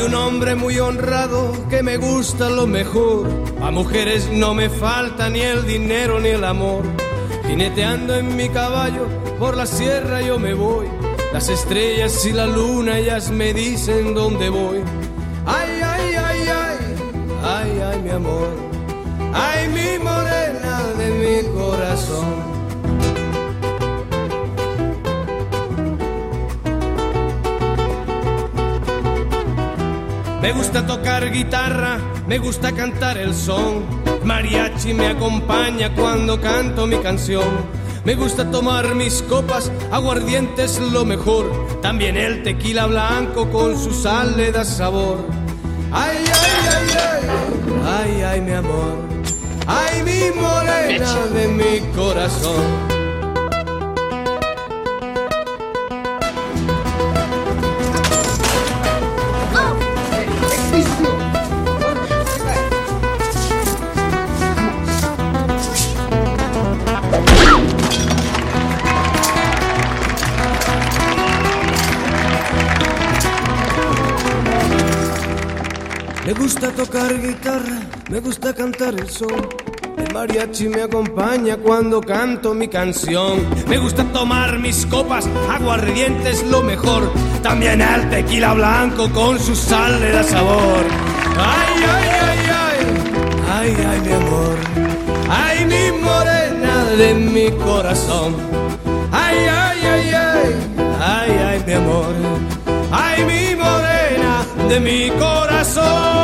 un hombre muy honrado que me gusta lo mejor. A mujeres no me falta ni el dinero ni el amor. Jineteando en mi caballo por la sierra yo me voy. Las estrellas y la luna ellas me dicen dónde voy. Ay, ay, ay, ay, ay, ay, mi amor. Ay, mi morena de mi corazón. Me gusta tocar guitarra, me gusta cantar el son. Mariachi me acompaña cuando canto mi canción. Me gusta tomar mis copas, aguardiente es lo mejor. También el tequila blanco con su sal le da sabor. Ay, ay, ay, ay, ay, ay, mi amor. Ay, mi morena de mi corazón. Me gusta tocar guitarra, me gusta cantar el son. El mariachi me acompaña cuando canto mi canción. Me gusta tomar mis copas, aguardiente es lo mejor. También el tequila blanco con su sal le da sabor. Ay, ay, ay, ay, ay, ay, mi amor. Ay, mi morena de mi corazón. Ay, ay, ay, ay, ay, ay, mi amor. Ay, mi morena de mi corazón.